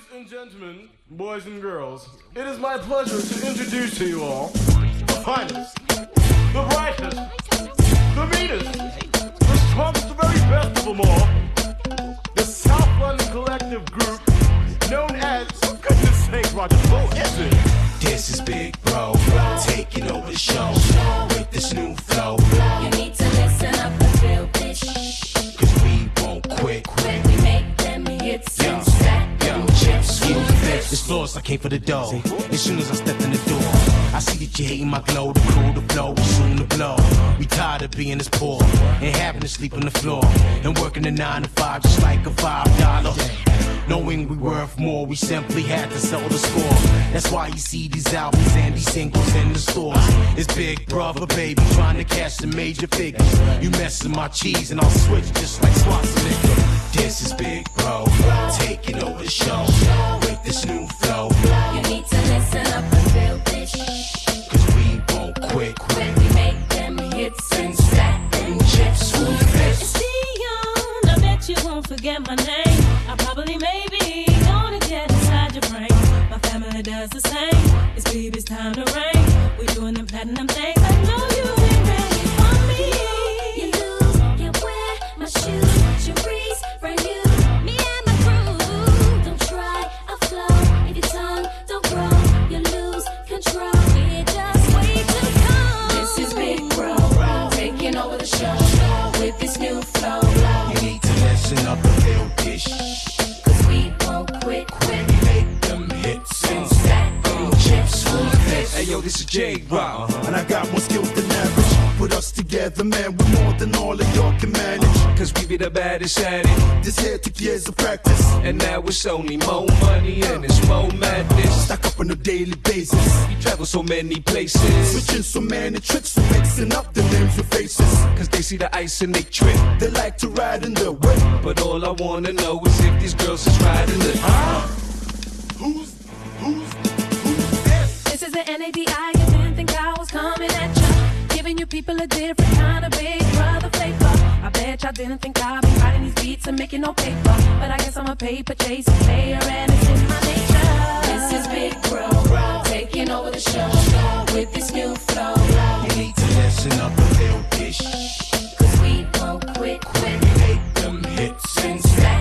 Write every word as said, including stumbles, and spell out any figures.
and gentlemen, boys and girls, it is my pleasure to introduce to you all the finest, the brightest, the meanest, the strongest, the very best of them all, the South London Collective Group, known as, for goodness sake, Roger, who is it? This is Big Bro, taking over the show with this new flow. You need to listen up and feel this, cause we won't quit. when we make them hits Yo, and stack them yo, chips. excuse me. This floor's I came for the dough. As soon as I stepped in the door, I see that you hating my glow, the cool, the flow, soon to blow. We tired of being this poor and having to sleep on the floor and working a nine to five just like a five dollar. Knowing we worth more, we simply had to sell the score. That's why you see these albums and these singles in the stores. It's Big Brother, baby, trying to cash some major figures. You messing my cheese and I'll switch just like Schwarzenegger. This is Big Bro, taking over the show with this new flow. You need to listen up and feel this, Cause we won't quit. when we make them hits and stack them chips. Who's this? Dion, I bet you won't forget my name. I probably maybe gonna get inside your brain. My family does the same. It's baby's time to reign. We doing them platinum things. I know you ain't ready for me. You lose, you wear my shoes, Cherise, brand new. Me and my crew. Don't try a flow if your tongue don't grow. You lose control. We're just way too cold. This is Big Bro, taking over the show with this new flow. You need to listen up and feel this. Cause we won't quit when we Make them hits and stack them chips. Who's this? Hey yo, this is J-Rock, And I got more skills than average. Put us together, man, we're more than all of y'all can manage. cause we be the baddest at it. This here took years of practice. And now it's only more money and it's more madness. Stack up on a daily basis. We travel so many places, Switching so many tricks, we're mixing up the names with faces. cause they see the ice and they trip. They like to ride in the whip. But all I wanna know is if these girls is riding the Huh? Who's, who's, who's this? This is the N A D I. You didn't think I was coming at ya. Giving you people a different kind of Big Brother flavor. I bet y'all didn't think I'd be writing these beats and making no paper. But I guess I'm a paper chasing player and it's in my nature. This is Big Bro, taking over the show with this new flow. You need to listen up and feel this. Cause we won't quit when we Make them hits and stack